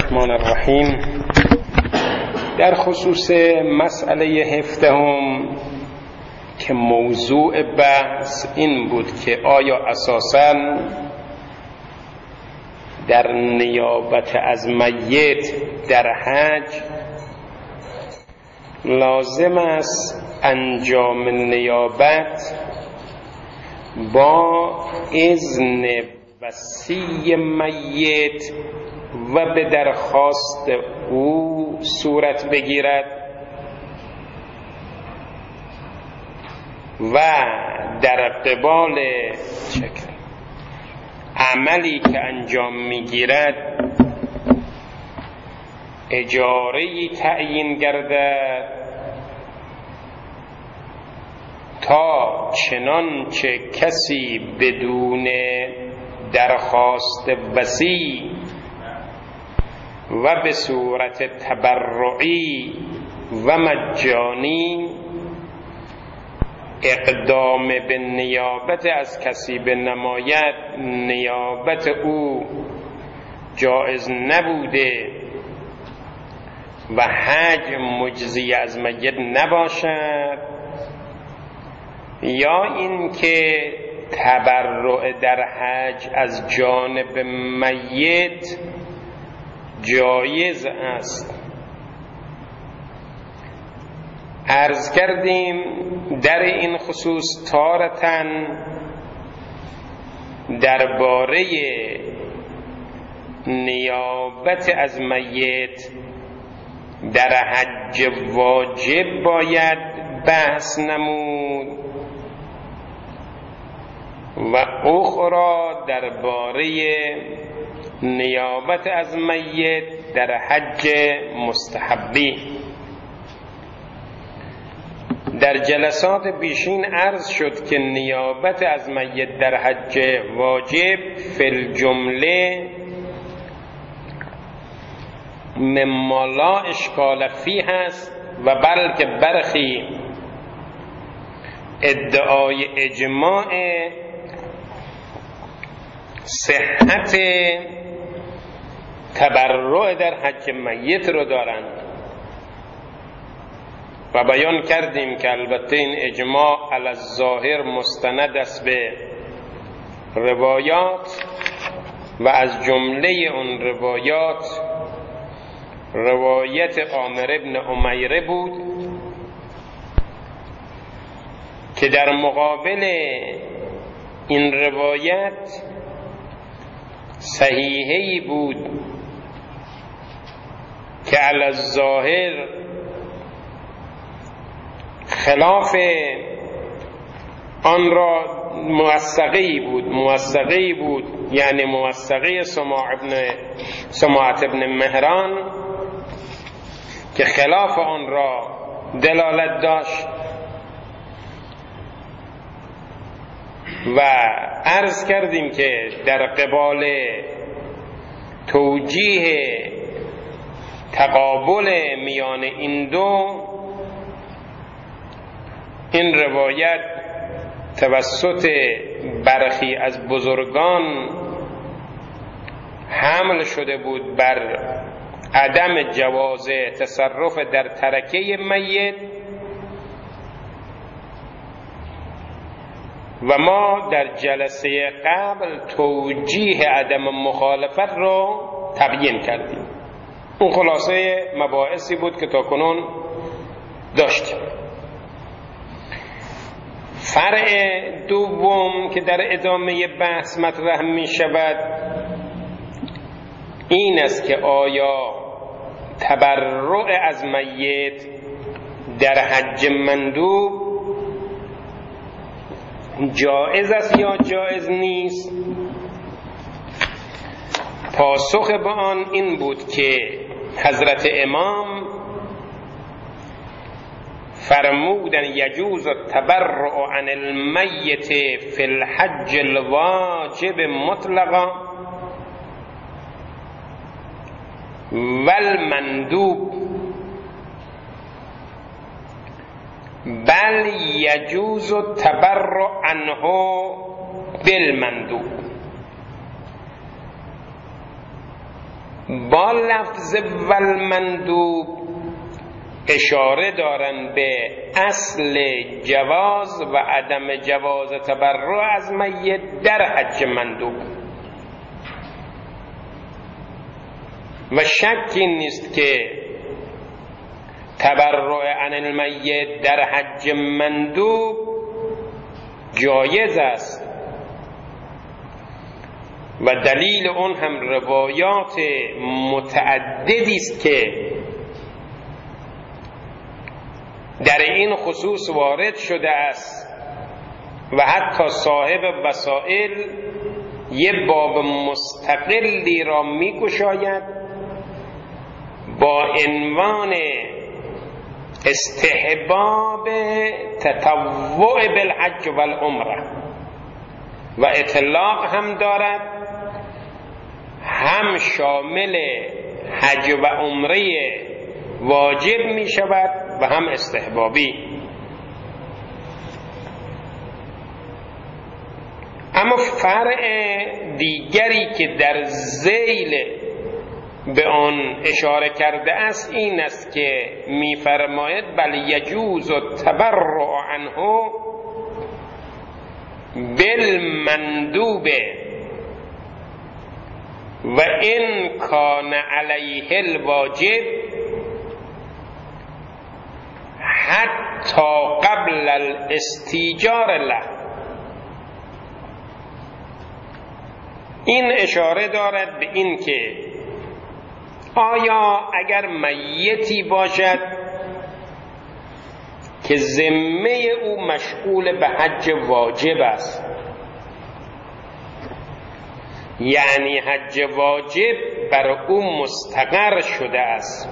الرحمن الرحیم. در خصوص مسئله 17 که موضوع بحث این بود که آیا اساساً در نیابت از میت در حج لازم است انجام نیابت با اذن وصی میت و به درخواست او صورت بگیرد و در قبال عملی که انجام میگیرد اجاره‌ای تعیین گردد تا چنانچه کسی بدون درخواست وصی و به صورت تبرعی و مجانی اقدام به نیابت از کسی بنماید نیابت او جایز نبوده و حج مجزی از میت نباشد، یا اینکه تبرع در حج از جانب میت جایز است. عرض کردیم در این خصوص تارتاً درباره نیابت از میت در حج واجب باید بحث نمود و اخرى درباره نیابت از میت در حج مستحبی. در جلسات پیشین عرض شد که نیابت از میت در حج واجب فی الجمله مما لا اشکال فیه هست و بلکه برخی ادعای اجماع صحت تبرع در حج میت رو دارند و بیان کردیم که البته این اجماع علی الظاهر مستند است به روایات و از جمله اون روایات روایت عامر ابن امیره بود که در مقابل این روایت صحیحی بود که علی الظاهر خلاف آن را موثقی بود یعنی موثقی سماعت ابن مهران که خلاف آن را دلالت داشت و عرض کردیم که در قبال توجیه تقابل میان این دو این روایت توسط برخی از بزرگان حمل شده بود بر عدم جواز تصرف در ترکه میت و ما در جلسه قبل توجیه عدم مخالفت رو تبیین کردیم. اون خلاصه مباحثی بود که تاکنون داشتیم. فرع دوم که در ادامه بحث مطرح می شود این است که آیا تبرع از میت در حج مندوب جایز است یا جایز نیست؟ پاسخ به آن این بود که حضرت امام فرمودن یجوز التبرع عن المیت فی الحج الواجب مطلقا والمندوب بل یجوز التبرع عنه بالمندوب. با لفظ والمندوب اشاره دارن به اصل جواز و عدم جواز تبرع از میت در حج مندوب و شکی نیست که تبرع عن المیت در حج مندوب جایز است و دلیل اون هم روایات متعددی است که در این خصوص وارد شده است و حتی صاحب وسائل یه باب مستقلی را می‌گشاید با عنوان استحباب تطوع بالحج والعمره و اطلاق هم دارد، هم شامل حج و عمره واجب می شود و هم استحبابی. اما فرع دیگری که در ذیل به آن اشاره کرده است این است که می فرماید بل یجوز التبرع عنه بالمندوب و ان کان علیه الواجب حتی قبل الاستیجار له. این اشاره دارد به این که آیا اگر میتی باشد که ذمه او مشغول به حج واجب است، یعنی حج واجب بر او مستقر شده است،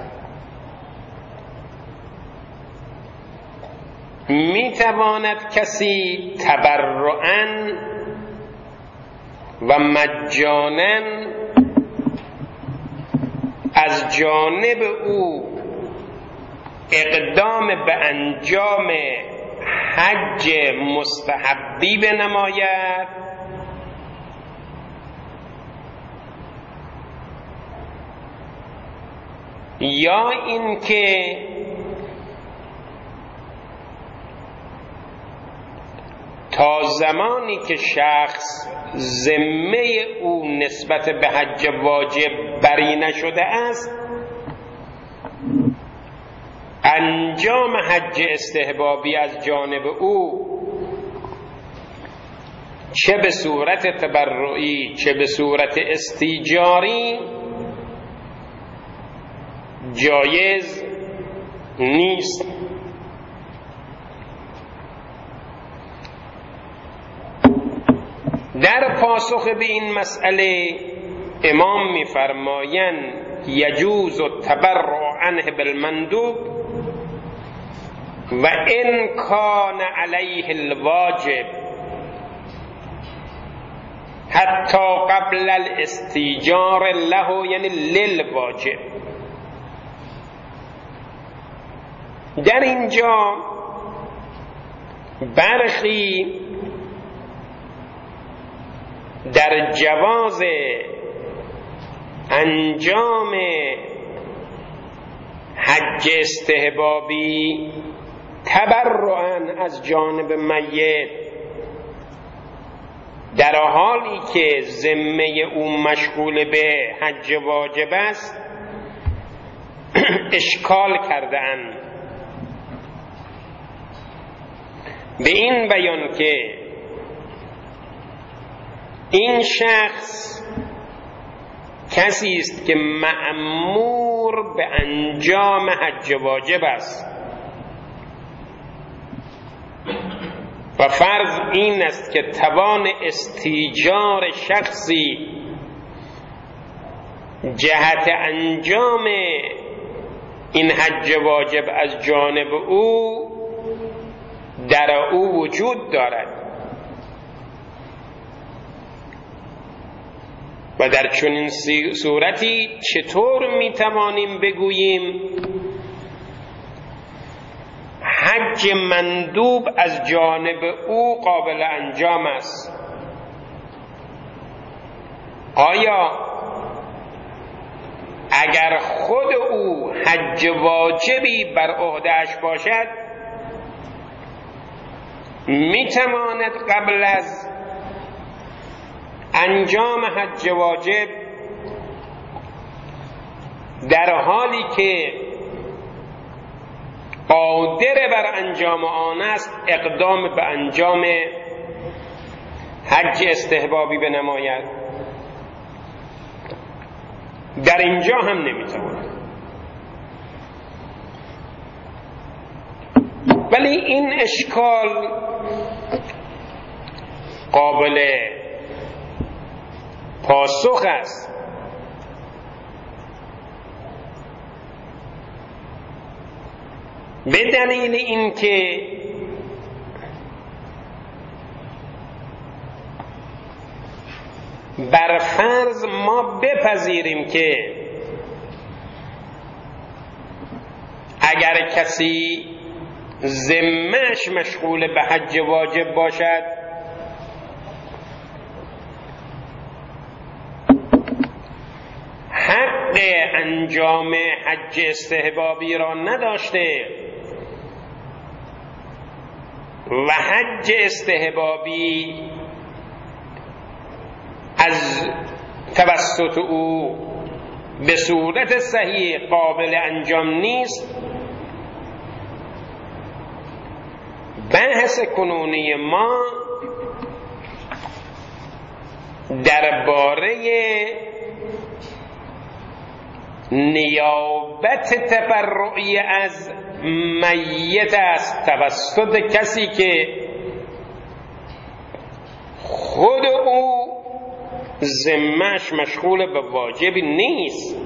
می تواند کسی تبرعاً و مجاناً از جانب او اقدام به انجام حج مستحبی بنماید یا اینکه تا زمانی که شخص ذمه او نسبت به حج واجب بری نشده است انجام حج استحبابی از جانب او چه به صورت تبرعی چه به صورت استیجاری جایز نیست. در پاسخ به این مسئله امام می‌فرمایند یجوز التبرع عنه بالمندوب و ان کان علیه الواجب حتی قبل الاستیجار له، یعنی للواجب. در اینجا برخی در جواز انجام حج استحبابی تبرعاً از جانب میت در حالی که ذمه او مشغول به حج واجب است اشکال کرده اند به این بیان که این شخص کسی است که مأمور به انجام حج واجب است و فرض این است که توان استیجار شخصی جهت انجام این حج واجب از جانب او در او وجود دارد و در چنین صورتی چطور میتوانیم بگوییم حج مندوب از جانب او قابل انجام است؟ آیا اگر خود او حج واجبی بر عهده‌اش باشد میتواند قبل از انجام حج واجب در حالی که قادر بر انجام آن است اقدام به انجام حج استحبابی بنماید. در اینجا هم نمیتواند. ولی این اشکال قابل پاسخ است. به دلیل اینکه بر فرض ما بپذیریم که اگر کسی ذمه‌اش مشغول به حج واجب باشد حق انجام حج استحبابی را نداشته و حج استحبابی از توسط او به صورت صحیح قابل انجام نیست، بحث کنونی ما درباره نیابت تبرعی از میت است توسط کسی که خود او ذمه‌اش مشغول به واجبی نیست.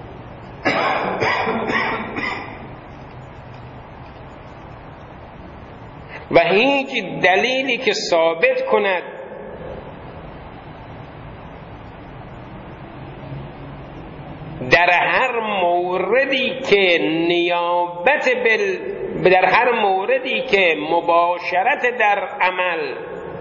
و هیچ دلیلی که ثابت کند در هر موردی که نیابت در هر موردی که مباشرت در عمل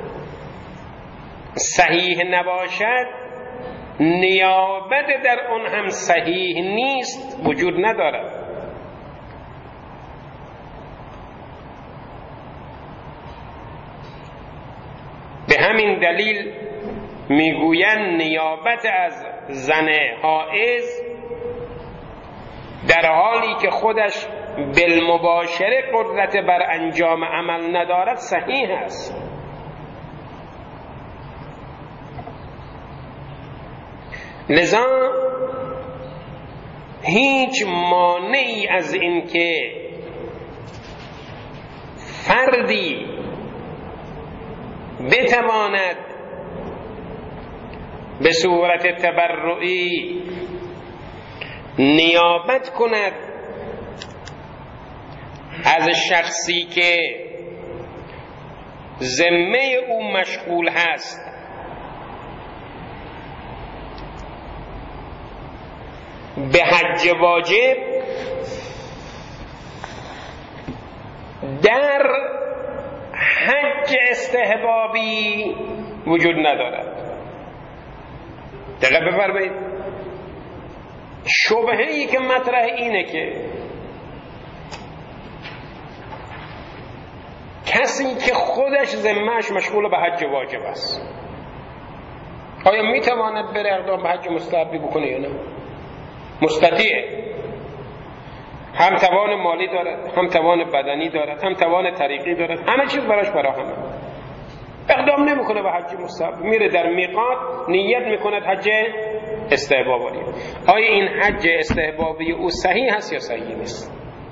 صحیح نباشد نیابت در اون هم صحیح نیست وجود ندارد. به همین دلیل میگویند نیابت از زن حائض در حالی که خودش بالمباشره قدرت بر انجام عمل ندارد صحیح است. لذا هیچ مانعی از این که فردی بتواند به صورت تبرعی نیابت کند از شخصی که ذمه او مشغول هست به حج واجب در حج استحبابی وجود ندارد. دقیق بفرمایید. شبهه‌ای که مطرح اینه که کسی که خودش ذمه‌اش مشغول به حج واجب است آیا میتواند بره اقدام به حج مستحبی بکنه یا نه؟ مستطیعه. هم توان مالی دارد، هم توان بدنی دارد، هم توان طریقی دارد، همه چیز براش فراهمه. اقدام نمیکنه به حج مستحب، میره در میقات نیت میکند حج استحبابی. آیا این حج استحبابی او صحیح هست یا صحیح نیست؟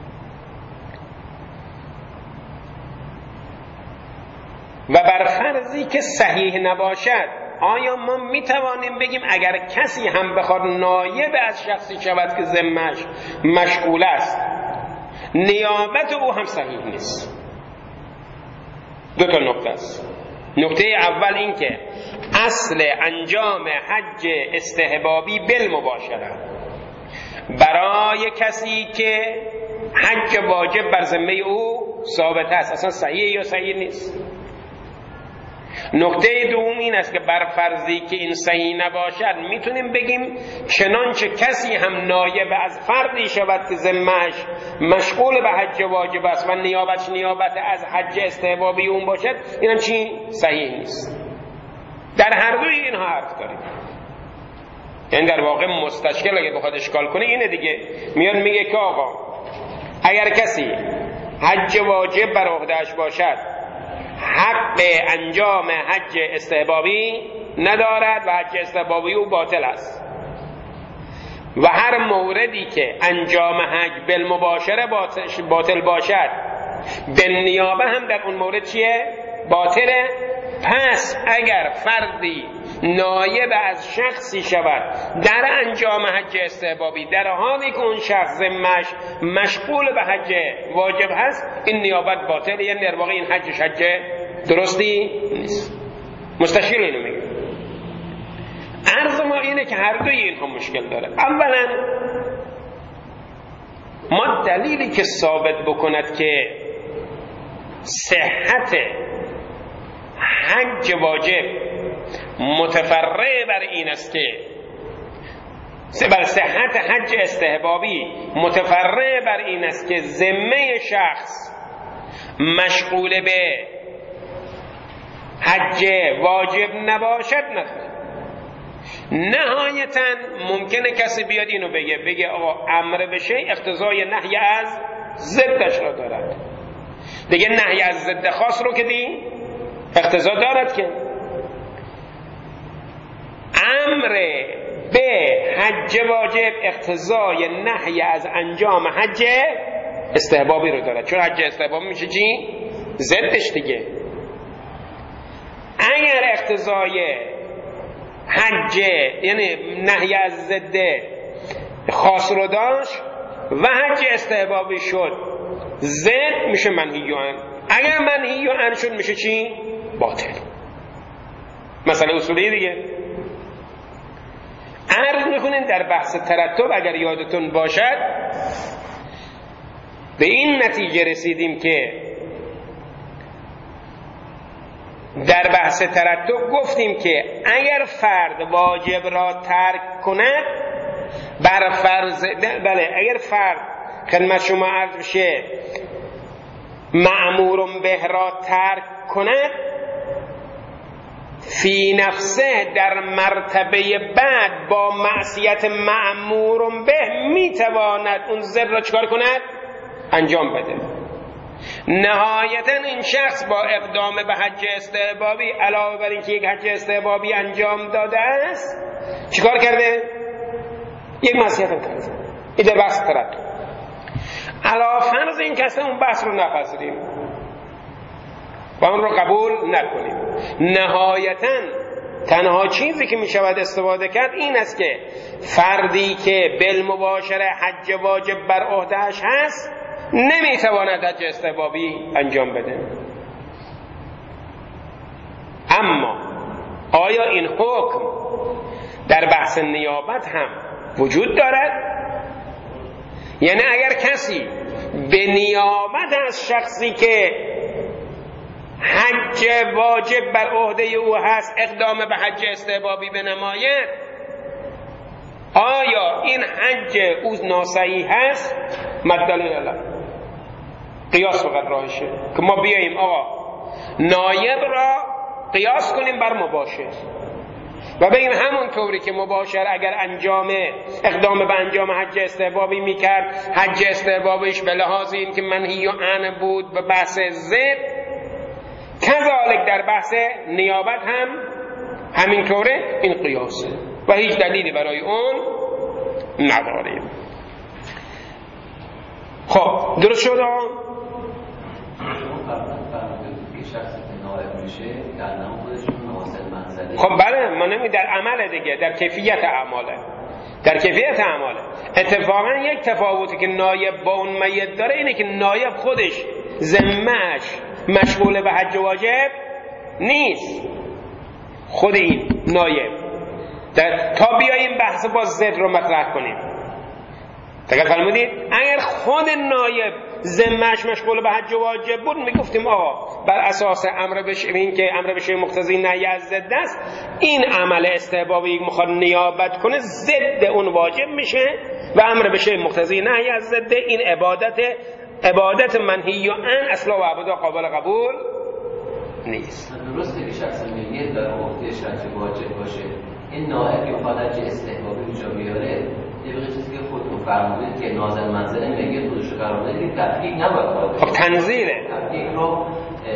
و بر فرضی که صحیح نباشد آیا ما میتوانیم بگیم اگر کسی هم بخواد نایب از شخصی شود که ذمه‌اش مشغول است نیابت او هم صحیح نیست؟ دو تا نکته است. نکته اول این که اصل انجام حج استحبابی بالمباشره برای کسی که حج واجب بر ذمه او ثابت است اصلا صحیح یا صحیح نیست. نکته دوم این است که بر فرضی که این صحیح نباشد میتونیم بگیم چنانچه کسی هم نایب از فردی شود که ذمه‌اش مشغول به حج واجب است و نیابت از حج استحبابی اون باشد، اینم چی؟ صحیح نیست. در هر دوی اینها حرف داریم. یعنی در واقع مستشکل اگه بخواد اشکال کنه اینه دیگه، میاد میگه که آقا اگر کسی حج واجب بر عهده‌اش باشد حق انجام حج استحبابی ندارد و حج استحبابی او باطل است و هر موردی که انجام حج بالمباشره باطل باشد بالنیابه هم در اون مورد چیه؟ باطله. پس اگر فردی نایب از شخصی شود در انجام حج استحبابی در حالی که اون شخص ذمه‌اش مشغول به حج واجب هست، این نیابت باطله، یعنی در واقع این حجش حج درستی نیست. مستشیر اینو میگه. عرض ما اینه که هر دوی اینها مشکل داره. اولا ما دلیلی که ثابت بکند که صحت حج واجب متفرع بر این است که بر صحت حج استحبابی متفرع بر این است که ذمه شخص مشغول به حج واجب نباشد نداره. نهایتا ممکنه کسی بیاد اینو بگه آقا امر به شیء اقتضای نهی از ضدش را دارد. دیگه نهی از ضد خاص رو که دی اقتضا دارد که امر به حج واجب اقتضای نهی از انجام حج استحبابی رو دارد، چون حج استحبابی میشه چی؟ ضدش دیگه. اگر اقتضای حج یعنی نهی از ضد خاص رو داشت و حج استحبابی شد ضد، میشه منهی عن. اگر منهی عن شد میشه چی؟ باطل. مسئله اصولی دیگه. عرض میکنین در بحث ترتب اگر یادتون باشد به این نتیجه رسیدیم که در بحث ترتب گفتیم که اگر فرد واجب را ترک کند بر فرض اگر فرد خدمت شما عرض بشه مأمور به را ترک کند فی نفسه در مرتبه بعد با معصیت مأمور به میتواند اون ضد را چکار کند؟ انجام بده. نهایتا این شخص با اقدام به حج استحبابی علاوه بر اینکه یک حج استحبابی انجام داده است چیکار کرده؟ یک معصیت هم کرده. این در بحث ترتب. علاوه فرض این کسی اون بحث رو نپذیریم و اون رو قبول نکنیم، نهایتا تنها چیزی که می شود استفاده کرد این است که فردی که بالمباشره حج واجب بر عهده‌اش هست نمیتواند حج استحبابی انجام بده. اما آیا این حکم در بحث نیابت هم وجود دارد؟ یعنی اگر کسی به نیابت از شخصی که حج واجب بر عهده او هست اقدام به حج استحبابی بنماید، آیا این حج او ناصحیح هست؟ مدلل الله قیاس فقط راهشه که ما بیاییم آقا نایب را قیاس کنیم بر مباشر و بگیم همون طوری که مباشر اگر اقدام به انجام حج استحبابی میکرد حج استحبابیش به لحاظ این که منهی عنه بود به بحث ضد، کذالک در بحث نیابت هم همین طوره. این قیاسه و هیچ دلیلی برای اون نداریم. خب درست شد؟ خب بله، ما نمی در عمل دیگه، در کیفیت اعماله، در کیفیت اعماله. اتفاقا یک تفاوتی که نایب با اون میت داره اینه که نایب خودش ذمه‌اش مشغول به حج واجب نیست، خود این نایب تا بیاییم بحث با ضد رو مطرح کنیم. تقدر فرمودید اگر خود نایب ذمه‌اش مشغول به حج واجب بود میگفتیم آقا بر اساس امر بشه، این که امر بشه مقتضی نهی از ضد است، این عمل استحبابی میخواد نیابت کنه ضد اون واجب میشه و امر بشه مقتضی نهی از ضد این عبادت منهی عن اصلا و ابدا قابل قبول نیست. درسته که شخص میگه در وقتی شرط واجب باشه این نائب یا حالت استحبابی اونجا بیاره طبق چیزی که خودتون فرمودید که نازل منزل میگه خودش رو قرار بده که تفکیک نباید قابل. خب تنزیله. تفکیک رو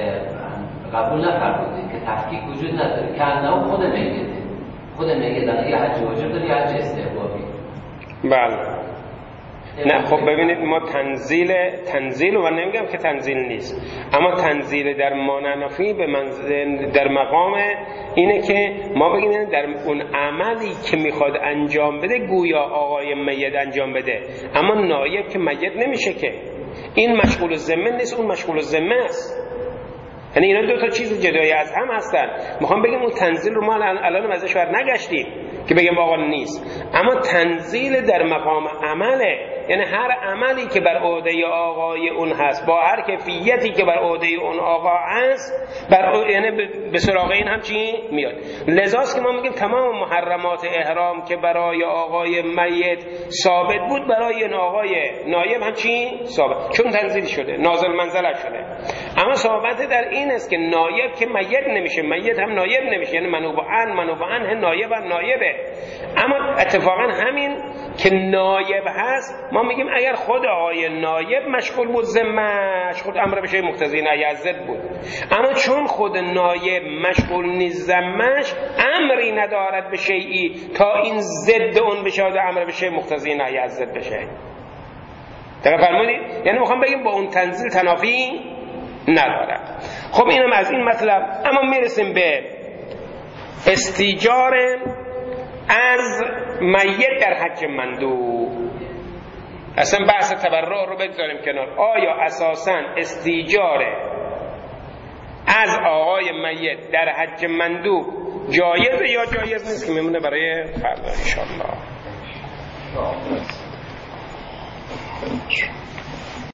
قبول نفرمودید که تفکیک وجود نداره که انه خود میگه در یه حج واجب داره یه حج استحبابی. بله. نه خب ببینید ما تنزیل و نمیگم که تنزیل نیست، اما تنزیل در ماننفی در مقام اینه که ما بگیم در اون عملی که میخواد انجام بده گویا آقای میت انجام بده، اما نایب که میت نمیشه که این مشغول الذمه نیست، اون مشغول الذمه است. یعنی اینا دو تا چیز جدایی از هم هستن. میخوام بگم اون تنزیل رو ما الان ازش بر نگشتیم که بگم واقعا نیست، اما تنزیل در مقام عمله، یعنی هر عملی که بر عهده آقای اون هست با هر کیفیتی که بر عهده اون آقا هست یعنی به سراغ این هم چی میاد. لذاست که ما میگیم تمام محرمات احرام که برای آقای میت ثابت بود برای این آقای نایب هم چی ثابت، چون تنزیل شده، نازل منزل شده. اما ثابت در این است که نایب که میت نمیشه، میت هم نایب نمیشه، یعنی منوب عنه نایب هم نایبه. اما اتفاقا همین که نایب هست ما میگیم اگر خود آقای نایب مشغول بود ذمه‌اش خود امر بشه مقتضی نهی از ضد بود، اما چون خود نایب مشغول نیست ذمه‌اش امری ندارد به شیئی تا این ضد اون بشه و امر بشه مقتضی نهی از ضد بشه. دقیق فرمودید؟ یعنی میخوام بگیم با اون تنزیل تنافی نداره. خب اینم از این مطلب. اما میرسیم به استیجار از میت در حج مندوب. اصلا بحث تبرع رو بگذاریم کنار. آیا اساساً استیجار از آقای میت در حج مندوب جایزه یا جایز نیست که میمونه برای فردا ان شاء الله.